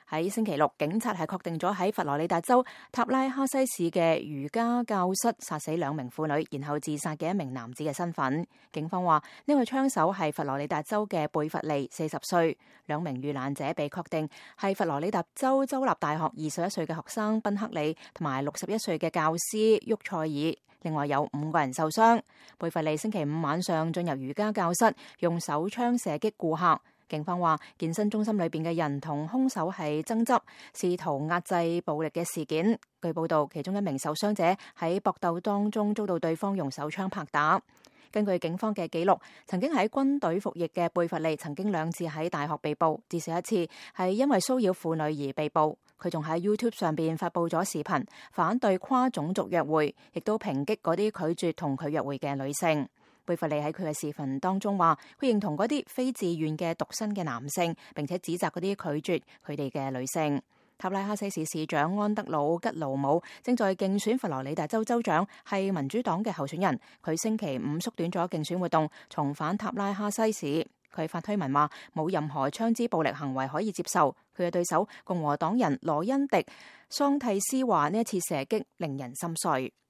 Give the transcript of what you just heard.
喺星期六，警察係確定咗喺佛羅里達州塔拉哈西市嘅瑜伽教室殺死2名婦女，然後自殺嘅1名男子嘅身份。警方話呢位槍手係佛羅里達州嘅貝弗利，40歲。2名遇難者被確定係佛羅里達州州立大學21歲嘅學生賓克里同埋61歲嘅教師沃塞爾。另外有5個人受傷。貝弗利星期5晚上進入瑜伽教室，用手槍射擊顧客。警方話，健身中心裏邊嘅人同兇手係爭執，試圖壓制暴力嘅事件。據報道，其中1名受傷者喺搏鬥當中遭到對方用手槍拍打。根據警方嘅記錄，曾經喺軍隊服役嘅貝弗利曾經2次喺大學被捕，至少1次係因為騷擾婦女而被捕。佢仲喺 YouTube 上邊發佈咗視頻，反對跨種族約會，亦都抨擊嗰啲拒絕同佢約會嘅女性。貝弗利喺佢嘅視頻當中話，佢認同嗰啲非自願嘅獨身嘅男性，並且指責嗰啲拒絕佢哋嘅女性。塔拉哈西市市長安德魯吉魯姆正在競選佛羅里達州州長，係民主黨嘅候選人。佢星期5縮短咗競選活動，重返塔拉哈西市。佢發推文話，冇任何槍支暴力行為可以接受。佢嘅對手共和黨人羅恩迪桑蒂斯話，呢一次射擊令人心碎。